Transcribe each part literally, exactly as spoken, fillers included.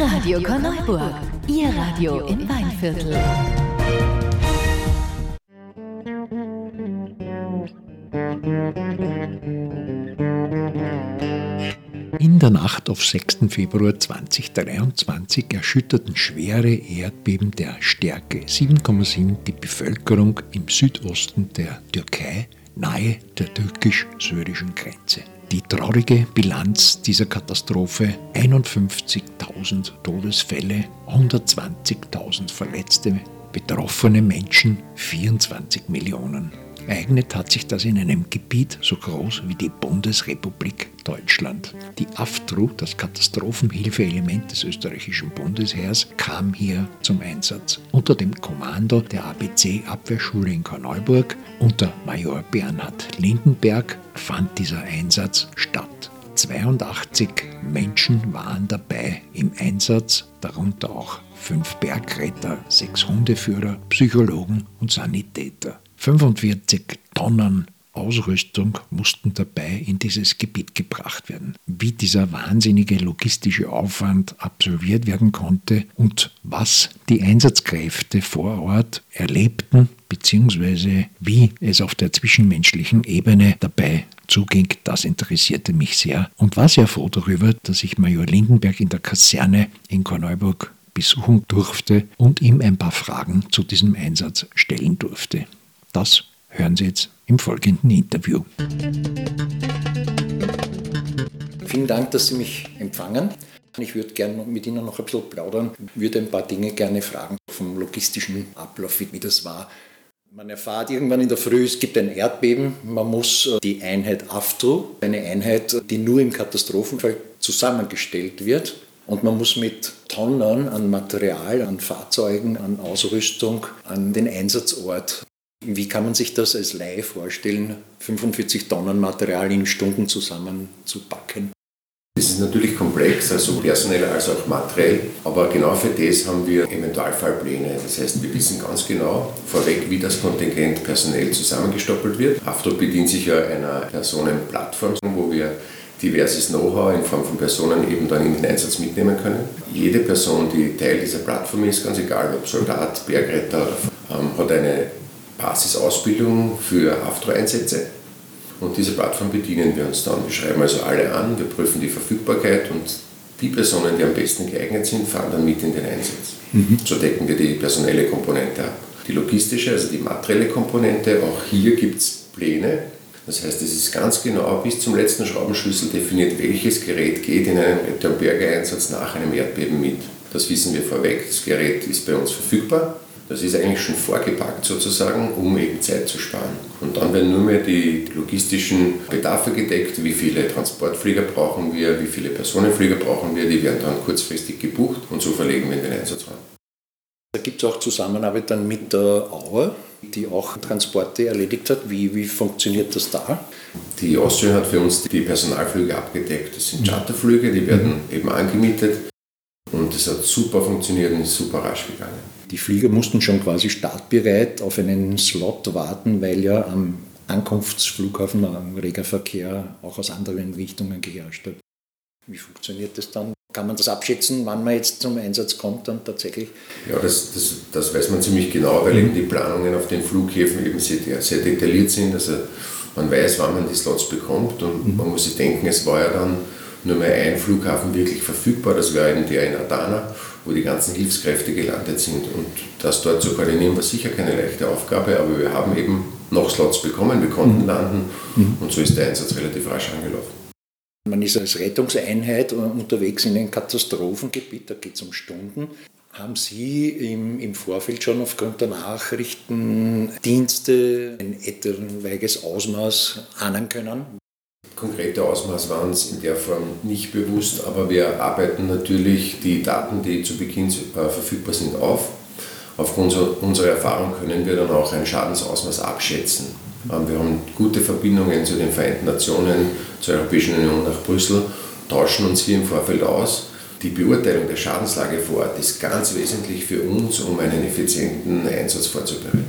Radio Korneuburg, Ihr Radio im Weinviertel. In der Nacht auf sechsten Februar zweitausenddreiundzwanzig erschütterten schwere Erdbeben der Stärke sieben Komma sieben die Bevölkerung im Südosten der Türkei, nahe der türkisch-syrischen Grenze. Die traurige Bilanz dieser Katastrophe: einundfünfzigtausend Todesfälle, hundertzwanzigtausend Verletzte, betroffene Menschen vierundzwanzig Millionen. Ereignet hat sich das in einem Gebiet so groß wie die Bundesrepublik Deutschland. Die AFTRU, das Katastrophenhilfeelement des österreichischen Bundesheers, kam hier zum Einsatz. Unter dem Kommando der A B C-Abwehrschule in Korneuburg unter Major Bernhard Lindenberg fand dieser Einsatz statt. zweiundachtzig Menschen waren dabei im Einsatz, darunter auch fünf Bergretter, sechs Hundeführer, Psychologen und Sanitäter. fünfundvierzig Tonnen Ausrüstung mussten dabei in dieses Gebiet gebracht werden. Wie dieser wahnsinnige logistische Aufwand absolviert werden konnte und was die Einsatzkräfte vor Ort erlebten, beziehungsweise wie es auf der zwischenmenschlichen Ebene dabei zuging, das interessierte mich sehr und war sehr froh darüber, dass ich Major Lindenberg in der Kaserne in Korneuburg besuchen durfte und ihm ein paar Fragen zu diesem Einsatz stellen durfte. Das hören Sie jetzt im folgenden Interview. Vielen Dank, dass Sie mich empfangen. Ich würde gerne mit Ihnen noch ein bisschen plaudern, würde ein paar Dinge gerne fragen vom logistischen Ablauf, wie das war. Man erfährt irgendwann in der Früh, es gibt ein Erdbeben, man muss die Einheit AFTRU, eine Einheit, die nur im Katastrophenfall zusammengestellt wird, und man muss mit Tonnen an Material, an Fahrzeugen, an Ausrüstung an den Einsatzort. Wie kann man sich das als Laie vorstellen, fünfundvierzig Tonnen Material in Stunden zusammenzupacken? Das ist natürlich komplex, also personell als auch materiell, aber genau für das haben wir Eventualfallpläne. Das heißt, wir wissen ganz genau vorweg, wie das Kontingent personell zusammengestoppelt wird. AFTRU bedient sich ja einer Personenplattform, wo wir diverses Know-how in Form von Personen eben dann in den Einsatz mitnehmen können. Jede Person, die Teil dieser Plattform ist, ganz egal ob Soldat, Bergretter, ähm, hat eine Basisausbildung für AFTRU-Einsätze, und diese Plattform bedienen wir uns dann. Wir schreiben also alle an, wir prüfen die Verfügbarkeit, und die Personen, die am besten geeignet sind, fahren dann mit in den Einsatz. Mhm. So decken wir die personelle Komponente ab. Die logistische, also die materielle Komponente, auch hier gibt es Pläne. Das heißt, es ist ganz genau bis zum letzten Schraubenschlüssel definiert, welches Gerät geht in einem Retter- und Bergeeinsatz nach einem Erdbeben mit. Das wissen wir vorweg, das Gerät ist bei uns verfügbar. Das ist eigentlich schon vorgepackt sozusagen, um eben Zeit zu sparen. Und dann werden nur mehr die logistischen Bedarfe gedeckt, wie viele Transportflieger brauchen wir, wie viele Personenflieger brauchen wir, die werden dann kurzfristig gebucht, und so verlegen wir in den Einsatzraum. Da gibt es auch Zusammenarbeit dann mit der Auer, die auch Transporte erledigt hat. Wie, wie funktioniert das da? Die Austrian hat für uns die Personalflüge abgedeckt. Das sind Charterflüge, die werden eben angemietet, und das hat super funktioniert und ist super rasch gegangen. Die Flieger mussten schon quasi startbereit auf einen Slot warten, weil ja am Ankunftsflughafen ein reger Verkehr auch aus anderen Richtungen geherrscht hat. Wie funktioniert das dann? Kann man das abschätzen, wann man jetzt zum Einsatz kommt dann tatsächlich? Ja, das, das, das weiß man ziemlich genau, weil eben die Planungen auf den Flughäfen eben sehr, sehr detailliert sind. Also man weiß, wann man die Slots bekommt, und mhm. man muss sich denken, es war ja dann nur mehr ein Flughafen wirklich verfügbar, das wäre eben der in Adana, wo die ganzen Hilfskräfte gelandet sind. Und das dort zu koordinieren war sicher keine leichte Aufgabe, aber wir haben eben noch Slots bekommen, wir konnten mhm. landen, mhm. und so ist der Einsatz relativ rasch angelaufen. Man ist als Rettungseinheit unterwegs in einem Katastrophengebiet, da geht es um Stunden. Haben Sie im, im Vorfeld schon aufgrund der Nachrichtendienste ein etwaiges Ausmaß ahnen können? Konkrete Ausmaß waren es in der Form nicht bewusst, aber wir arbeiten natürlich die Daten, die zu Beginn verfügbar sind, auf. Aufgrund unserer Erfahrung können wir dann auch ein Schadensausmaß abschätzen. Wir haben gute Verbindungen zu den Vereinten Nationen, zur Europäischen Union nach Brüssel, tauschen uns hier im Vorfeld aus. Die Beurteilung der Schadenslage vor Ort ist ganz wesentlich für uns, um einen effizienten Einsatz vorzubereiten.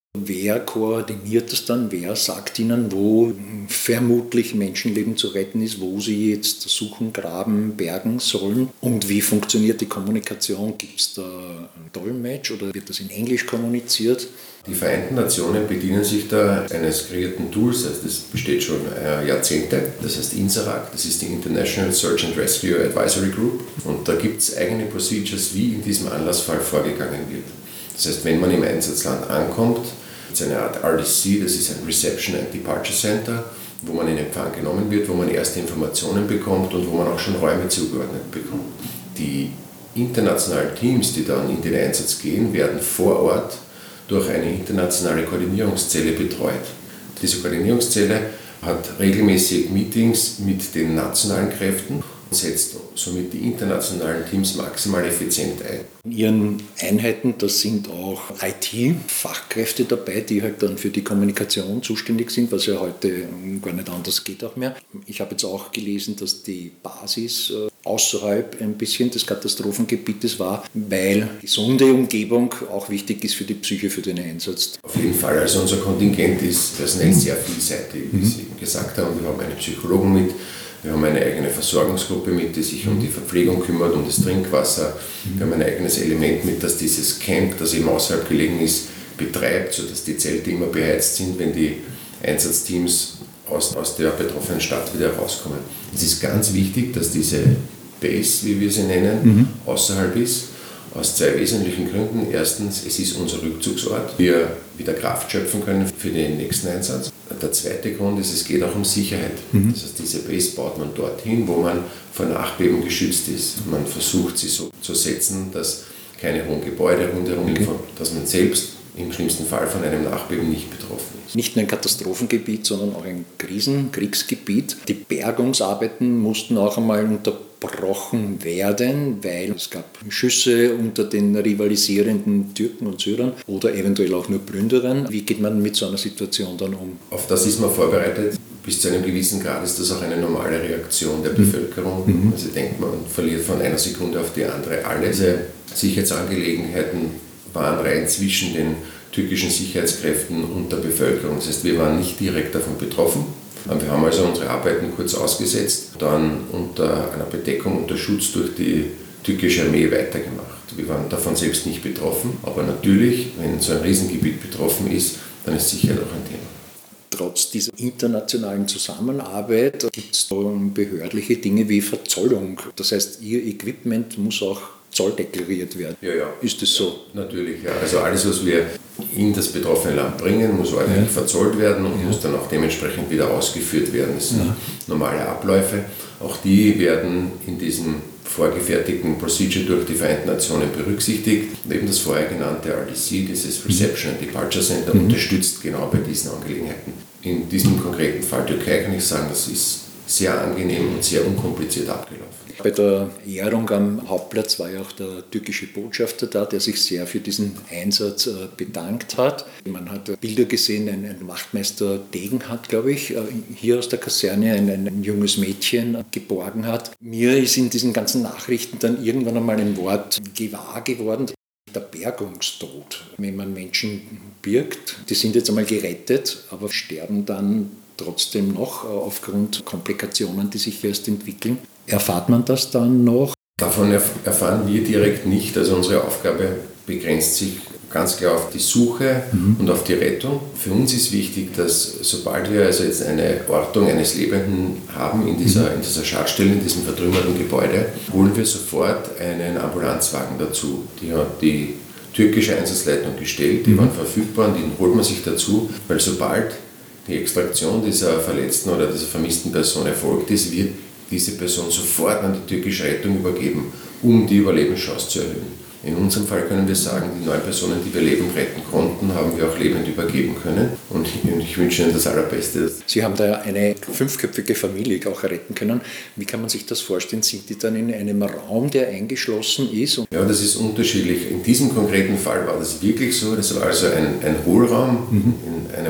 Wer koordiniert das dann? Wer sagt Ihnen, wo vermutlich Menschenleben zu retten ist, wo Sie jetzt suchen, graben, bergen sollen? Und wie funktioniert die Kommunikation? Gibt es da ein Dolmetsch oder wird das in Englisch kommuniziert? Die Vereinten Nationen bedienen sich da eines kreierten Tools, also das besteht schon Jahrzehnte, das heißt INSARAG, das ist die International Search and Rescue Advisory Group, und da gibt es eigene Procedures, wie in diesem Anlassfall vorgegangen wird. Das heißt, wenn man im Einsatzland ankommt, gibt es eine Art R D C, das ist ein Reception and Departure Center, wo man in Empfang genommen wird, wo man erste Informationen bekommt und wo man auch schon Räume zugeordnet bekommt. Die internationalen Teams, die dann in den Einsatz gehen, werden vor Ort durch eine internationale Koordinierungszelle betreut. Diese Koordinierungszelle hat regelmäßig Meetings mit den nationalen Kräften und setzt somit die internationalen Teams maximal effizient ein. In Ihren Einheiten, da sind auch I T-Fachkräfte dabei, die halt dann für die Kommunikation zuständig sind, was ja heute gar nicht anders geht auch mehr. Ich habe jetzt auch gelesen, dass die Basis außerhalb ein bisschen des Katastrophengebietes war, weil gesunde Umgebung auch wichtig ist für die Psyche, für den Einsatz. Auf jeden Fall, also unser Kontingent ist personell sehr vielseitig, wie Sie gesagt haben. Wir haben einen Psychologen mit, wir haben eine eigene Versorgungsgruppe mit, die sich um die Verpflegung kümmert, um das Trinkwasser. Wir haben ein eigenes Element mit, das dieses Camp, das eben außerhalb gelegen ist, betreibt, sodass die Zelte immer beheizt sind, wenn die Einsatzteams aus, aus der betroffenen Stadt wieder rauskommen. Es ist ganz wichtig, dass diese Base, wie wir sie nennen, mhm. außerhalb ist, aus zwei wesentlichen Gründen. Erstens, es ist unser Rückzugsort. Wir wieder Kraft schöpfen können für den nächsten Einsatz. Der zweite Grund ist, es geht auch um Sicherheit. Mhm. Das heißt, diese Base baut man dorthin, wo man vor Nachbeben geschützt ist. Man versucht, sie so zu setzen, dass keine hohen Gebäude rundherum sind, okay. dass man selbst im schlimmsten Fall von einem Nachbeben nicht betroffen ist. Nicht nur ein Katastrophengebiet, sondern auch ein Krisen-, Kriegsgebiet. Die Bergungsarbeiten mussten auch einmal unterbrochen werden, weil es gab Schüsse unter den rivalisierenden Türken und Syrern oder eventuell auch nur Plünderern. Wie geht man mit so einer Situation dann um? Auf das ist man vorbereitet. Bis zu einem gewissen Grad ist das auch eine normale Reaktion der Bevölkerung. Mhm. Also ich denke, man verliert von einer Sekunde auf die andere alle. Diese Sicherheitsangelegenheiten waren rein zwischen den türkischen Sicherheitskräften und der Bevölkerung. Das heißt, wir waren nicht direkt davon betroffen. Wir haben also unsere Arbeiten kurz ausgesetzt, dann unter einer Bedeckung, unter Schutz durch die türkische Armee weitergemacht. Wir waren davon selbst nicht betroffen, aber natürlich, wenn so ein Riesengebiet betroffen ist, dann ist Sicherheit auch ein Thema. Trotz dieser internationalen Zusammenarbeit gibt es behördliche Dinge wie Verzollung. Das heißt, Ihr Equipment muss auch zolldeklariert werden. Ja, ja. Ist das so? Ja, natürlich, ja. Also alles, was wir in das betroffene Land bringen, muss ordentlich ja. verzollt werden und ja. muss dann auch dementsprechend wieder ausgeführt werden. Das sind ja. normale Abläufe. Auch die werden in diesem vorgefertigten Procedure durch die Vereinten Nationen berücksichtigt. Eben das vorher genannte R D C, dieses Reception and Departure Center, mhm. unterstützt genau bei diesen Angelegenheiten. In diesem konkreten Fall Türkei kann ich sagen, das ist sehr angenehm und sehr unkompliziert abgelaufen. Bei der Ehrung am Hauptplatz war ja auch der türkische Botschafter da, der sich sehr für diesen Einsatz bedankt hat. Man hat Bilder gesehen, ein Wachtmeister Degenhardt, glaube ich, hier aus der Kaserne ein, ein junges Mädchen geborgen hat. Mir ist in diesen ganzen Nachrichten dann irgendwann einmal ein Wort gewahr geworden. Der Bergungstod. Wenn man Menschen birgt, die sind jetzt einmal gerettet, aber sterben dann trotzdem noch aufgrund Komplikationen, die sich erst entwickeln. Erfahrt man das dann noch? Davon erfahren wir direkt nicht. Also unsere Aufgabe begrenzt sich ganz klar auf die Suche mhm. und auf die Rettung. Für uns ist wichtig, dass sobald wir also jetzt eine Ortung eines Lebenden haben in dieser, in dieser Schadstelle, in diesem vertrümmerten Gebäude, holen wir sofort einen Ambulanzwagen dazu. Die hat die türkische Einsatzleitung gestellt, die mhm. waren verfügbar und den holt man sich dazu, weil sobald die Extraktion dieser verletzten oder dieser vermissten Person erfolgt ist, wird diese Person sofort an die türkische Rettung übergeben, um die Überlebenschance zu erhöhen. In unserem Fall können wir sagen, die neun Personen, die wir lebend retten konnten, haben wir auch lebend übergeben können. Und ich wünsche Ihnen das Allerbeste. Sie haben da eine fünfköpfige Familie auch retten können. Wie kann man sich das vorstellen? Sind die dann in einem Raum, der eingeschlossen ist? Ja, das ist unterschiedlich. In diesem konkreten Fall war das wirklich so. Das war also ein, ein Hohlraum mhm. in einem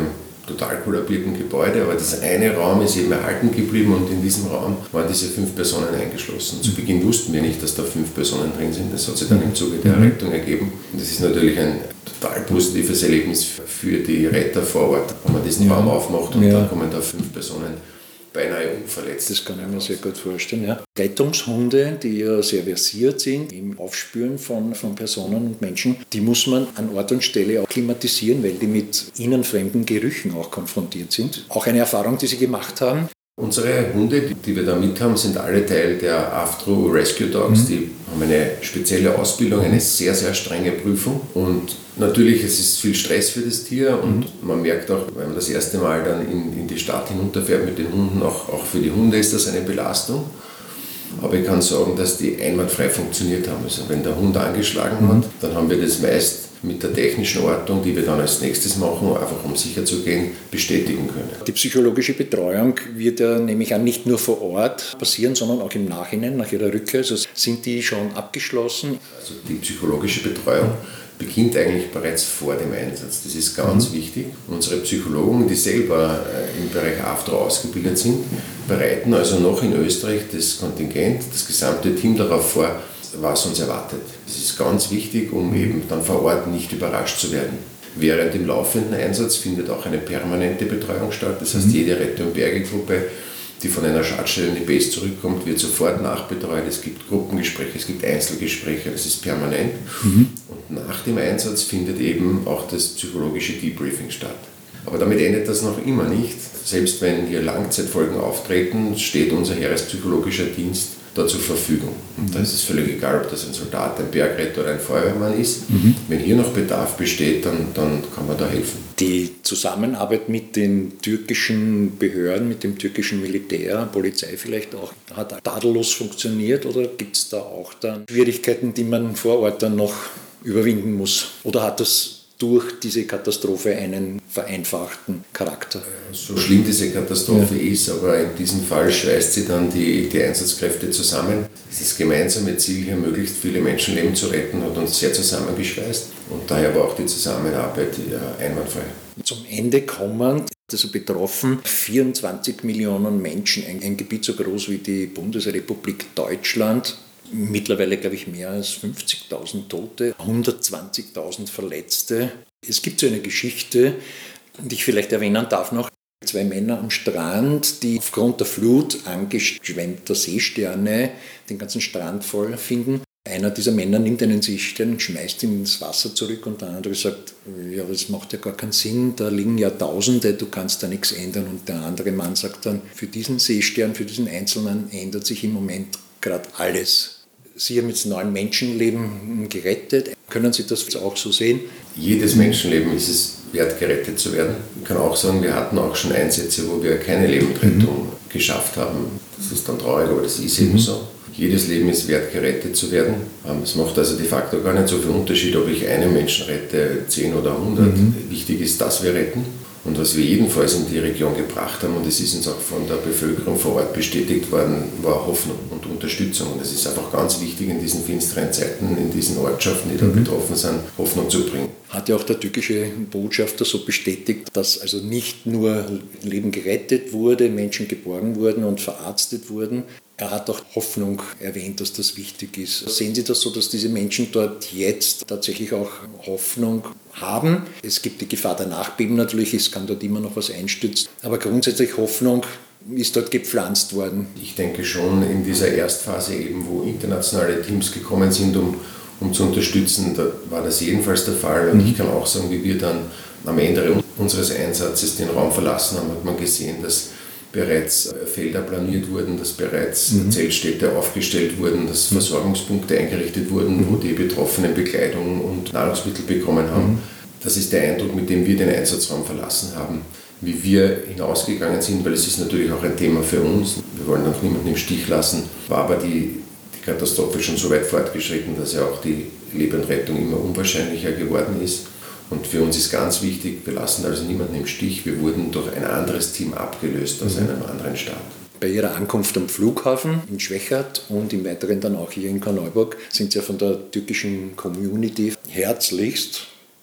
total kollabierten Gebäude, aber dieser eine Raum ist eben erhalten geblieben und in diesem Raum waren diese fünf Personen eingeschlossen. Zu Beginn wussten wir nicht, dass da fünf Personen drin sind, das hat sich dann im Zuge der Rettung ergeben. Und das ist natürlich ein total positives Erlebnis für die Retter vor Ort, wenn man diesen ja. Raum aufmacht und ja. dann kommen da fünf Personen beinahe unverletzt. Das kann ich mir sehr gut vorstellen. Ja. Rettungshunde, die ja sehr versiert sind im Aufspüren von, von Personen und Menschen, die muss man an Ort und Stelle auch klimatisieren, weil die mit ihnen fremden Gerüchen auch konfrontiert sind. Auch eine Erfahrung, die Sie gemacht haben. Unsere Hunde, die, die wir da mit haben, sind alle Teil der AFTRO Rescue Dogs. Mhm. Die haben eine spezielle Ausbildung, eine sehr, sehr strenge Prüfung. Und natürlich, es ist viel Stress für das Tier und mhm. man merkt auch, wenn man das erste Mal dann in, in die Stadt hinunterfährt mit den Hunden, auch, auch für die Hunde ist das eine Belastung. Aber ich kann sagen, dass die einwandfrei funktioniert haben. Also wenn der Hund angeschlagen mhm. hat, dann haben wir das meist mit der technischen Ortung, die wir dann als nächstes machen, einfach um sicher zu gehen, bestätigen können. Die psychologische Betreuung wird ja nämlich auch nicht nur vor Ort passieren, sondern auch im Nachhinein, nach ihrer Rückkehr. Also sind die schon abgeschlossen? Also die psychologische Betreuung beginnt eigentlich bereits vor dem Einsatz. Das ist ganz mhm. wichtig. Unsere Psychologen, die selber im Bereich AFTRO ausgebildet sind, bereiten also noch in Österreich das Kontingent, das gesamte Team darauf vor, was uns erwartet. Das ist ganz wichtig, um eben dann vor Ort nicht überrascht zu werden. Während dem laufenden Einsatz findet auch eine permanente Betreuung statt. Das heißt, jede Rette- und Bergegruppe, die von einer Schadstelle in die Base zurückkommt, wird sofort nachbetreut. Es gibt Gruppengespräche, es gibt Einzelgespräche, das ist permanent. Mhm. Und nach dem Einsatz findet eben auch das psychologische Debriefing statt. Aber damit endet das noch immer nicht. Selbst wenn hier Langzeitfolgen auftreten, steht unser Heerespsychologischer Dienst da zur Verfügung. Und da ist es völlig egal, ob das ein Soldat, ein Bergretter oder ein Feuerwehrmann ist. Mhm. Wenn hier noch Bedarf besteht, dann, dann kann man da helfen. Die Zusammenarbeit mit den türkischen Behörden, mit dem türkischen Militär, Polizei vielleicht auch, hat tadellos funktioniert oder gibt es da auch dann Schwierigkeiten, die man vor Ort dann noch überwinden muss? Oder hat das durch diese Katastrophe einen vereinfachten Charakter? So schlimm diese Katastrophe ja. ist, aber in diesem Fall schweißt sie dann die, die Einsatzkräfte zusammen. Das gemeinsame Ziel, hier möglichst viele Menschenleben zu retten, hat uns sehr zusammengeschweißt und daher war auch die Zusammenarbeit einwandfrei. Zum Ende kommen, also betroffen vierundzwanzig Millionen Menschen, ein, ein Gebiet so groß wie die Bundesrepublik Deutschland. Mittlerweile, glaube ich, mehr als fünfzigtausend Tote, hundertzwanzigtausend Verletzte. Es gibt so eine Geschichte, die ich vielleicht erwähnen darf noch. Zwei Männer am Strand, die aufgrund der Flut angeschwemmter Seesterne den ganzen Strand voll finden. Einer dieser Männer nimmt einen Seestern und schmeißt ihn ins Wasser zurück und der andere sagt, ja, das macht ja gar keinen Sinn, da liegen ja Tausende, du kannst da nichts ändern. Und der andere Mann sagt dann, für diesen Seestern, für diesen Einzelnen ändert sich im Moment gerade alles. Sie haben jetzt neun Menschenleben gerettet. Können Sie das auch so sehen? Jedes Menschenleben ist es wert, gerettet zu werden. Ich kann auch sagen, wir hatten auch schon Einsätze, wo wir keine Lebendrettung mhm. geschafft haben. Das ist dann traurig, aber das ist eben mhm. so. Jedes Leben ist wert, gerettet zu werden. Es macht also de facto gar nicht so viel Unterschied, ob ich einen Menschen rette, zehn oder hundert. Mhm. Wichtig ist, dass wir retten. Und was wir jedenfalls in die Region gebracht haben, und es ist uns auch von der Bevölkerung vor Ort bestätigt worden, war Hoffnung und Unterstützung. Und es ist einfach ganz wichtig, in diesen finsteren Zeiten, in diesen Ortschaften, die da mhm. betroffen sind, Hoffnung zu bringen. Hat ja auch der türkische Botschafter so bestätigt, dass also nicht nur Leben gerettet wurde, Menschen geborgen wurden und verarztet wurden. Er hat auch Hoffnung erwähnt, dass das wichtig ist. Sehen Sie das so, dass diese Menschen dort jetzt tatsächlich auch Hoffnung haben? Es gibt die Gefahr der Nachbeben natürlich, es kann dort immer noch was einstürzen. Aber grundsätzlich Hoffnung ist dort gepflanzt worden. Ich denke schon in dieser Erstphase eben, wo internationale Teams gekommen sind, um, um zu unterstützen, da war das jedenfalls der Fall. Und mhm. ich kann auch sagen, wie wir dann am Ende unseres Einsatzes den Raum verlassen haben, hat man gesehen, dass bereits Felder planiert wurden, dass bereits mhm. Zeltstädte aufgestellt wurden, dass Versorgungspunkte eingerichtet wurden, mhm. wo die Betroffenen Bekleidung und Nahrungsmittel bekommen haben. Mhm. Das ist der Eindruck, mit dem wir den Einsatzraum verlassen haben. Wie wir hinausgegangen sind, weil es ist natürlich auch ein Thema für uns, wir wollen auch niemanden im Stich lassen, war aber die, die Katastrophe schon so weit fortgeschritten, dass ja auch die Lebendrettung immer unwahrscheinlicher geworden ist. Und für uns ist ganz wichtig, wir lassen also niemanden im Stich. Wir wurden durch ein anderes Team abgelöst aus einem anderen Staat. Bei Ihrer Ankunft am Flughafen in Schwechat und im Weiteren dann auch hier in Korneuburg sind Sie ja von der türkischen Community herzlichst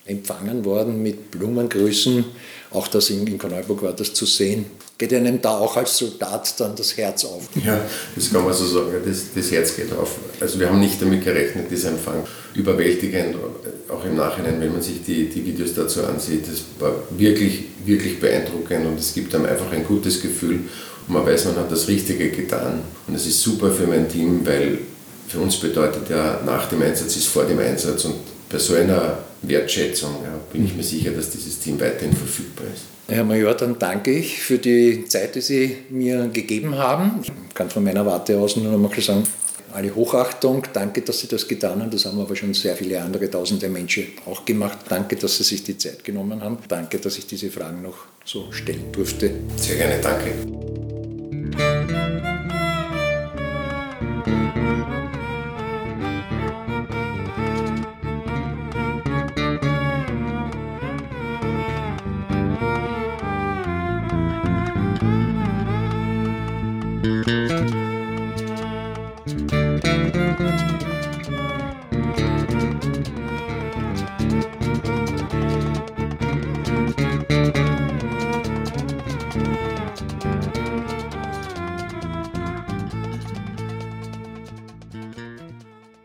empfangen worden mit Blumengrüßen. Auch das in, in Korneuburg war das zu sehen. Geht einem da auch als Soldat dann das Herz auf? Ja, das kann man so sagen, das, das Herz geht auf. Also wir haben nicht damit gerechnet, dieser Empfang überwältigend, auch im Nachhinein, wenn man sich die, die Videos dazu ansieht. Das war wirklich, wirklich beeindruckend und es gibt einem einfach ein gutes Gefühl und man weiß, man hat das Richtige getan. Und es ist super für mein Team, weil für uns bedeutet ja, nach dem Einsatz ist vor dem Einsatz und bei so einer Wertschätzung ja, bin ich mir sicher, dass dieses Team weiterhin verfügbar ist. Herr Major, dann danke ich für die Zeit, die Sie mir gegeben haben. Ich kann von meiner Warte aus nur noch mal sagen, alle Hochachtung, danke, dass Sie das getan haben. Das haben aber schon sehr viele andere tausende Menschen auch gemacht. Danke, dass Sie sich die Zeit genommen haben. Danke, dass ich diese Fragen noch so stellen durfte. Sehr gerne, danke.